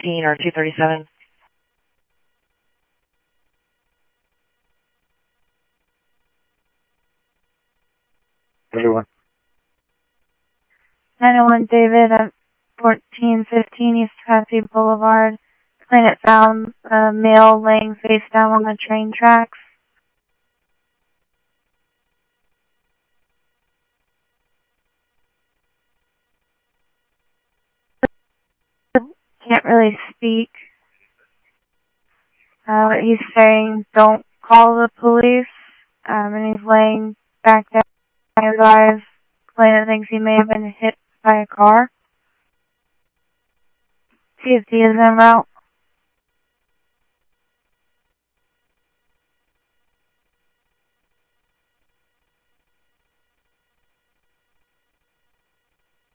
215 or 237. Everyone. 901 David at 1415 East Cassie Boulevard. Planet found a male laying face down on the train tracks. Can't really speak. He's saying don't call the police. And he's laying back down on his eyes. Planet thinks he may have been hit by a car. TFT is en route.